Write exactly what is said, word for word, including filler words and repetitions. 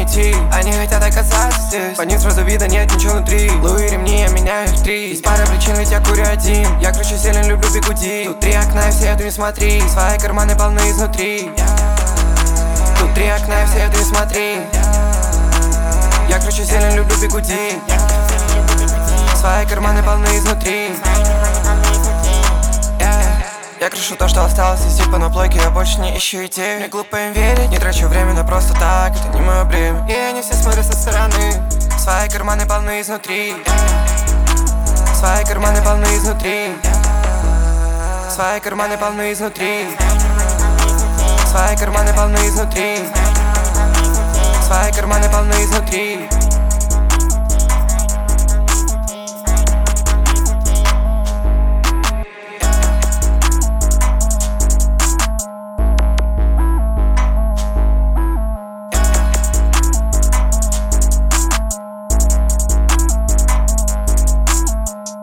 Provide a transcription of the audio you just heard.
не идти. Они хотят оказаться здесь, по ним сразу видно нет ничего внутри. Луи ремни, я меняю их три. Есть пара причин, ведь я курю один. Я кручу сильно, люблю бигуди. Тут три окна, и все это не смотри. Свои карманы полны изнутри. Тут три окна, и все это не смотри. Я кручу сильно, люблю бигуди. Свои карманы полны изнутри. Я крышу то, что осталось из типа на плойке. Я больше не ищу идею. Не глупо им верить, не трачу время на просто так. Это не мое бремя. И они все смотрят со стороны. Свои карманы полны изнутри. Свои карманы полны изнутри. Свои карманы полны изнутри. Свои карманы полны изнутри. Свои карманы полны изнутри.